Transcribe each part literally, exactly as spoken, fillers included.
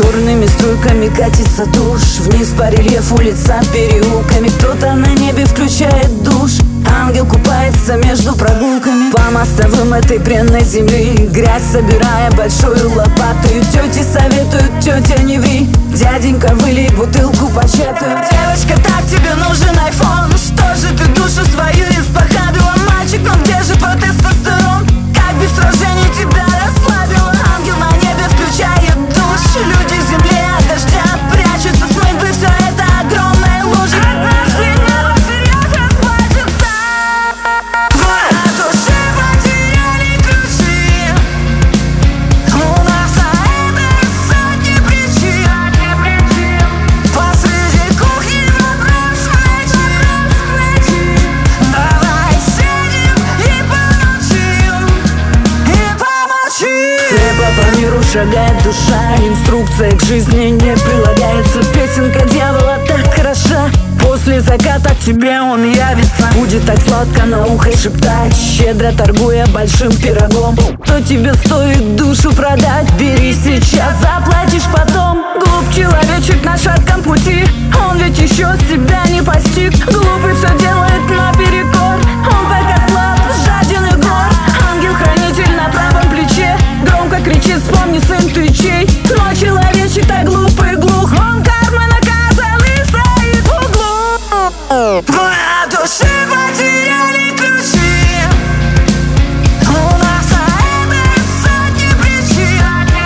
Черными струйками катится тушь вниз по рельефу лица переулками. Кто-то на небе включает душ, ангел купается между прогулками. По мостовым этой бренной земли, грязь собирая большую лопату. И тети советуют: тетя, не ври, дяденька, вылей бутылку початую. Девочка, так тебе нужен айфон, что же ты душу свою испохабила? Мальчик, ну где же твой тестостерон? Как без сражений тебя расслабила? Ангел на небе включает душ, люди в земле от дождя прячутся, смыть бы все это огромной лужи. Однажды небо всерьез расплачется. От души потеряли ключи, у нас на это сотни причин. Посреди кухни вопрос найти. Давай сядем и помолчим, и помолчим. Слепо по миру шагает душа, инструкция к жизни не прилагается. Песенка дьявола так хороша, после заката к тебе он явится. Будет так сладко на ухо шептать, щедро торгуя большим пирогом. Что тебе стоит душу продать? Бери сейчас, заплатишь потом. Глуп человечек на шатком пути, он ведь еще себя не постиг. Глупый все делает наперекор, он пока слаб, жаден и гор. Ангел-хранитель на правом плече громко кричит: вспомни, сын, ты чей? Но человечек так глуп и глух, он кармой наказан и стоит в углу. От души потеряли ключи, у нас на это сотни причин.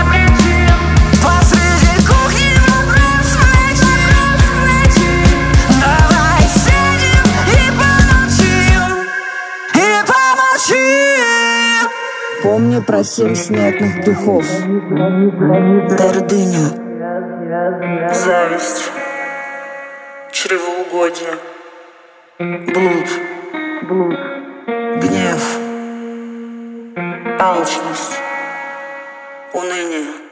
Посреди кухни вопрос найти. Давай сядем и помолчим, и помолчим. Помни про семь смертных духов: гордыню, зависть, чревоугодие, блуд, блуд, гнев, алчность, уныние.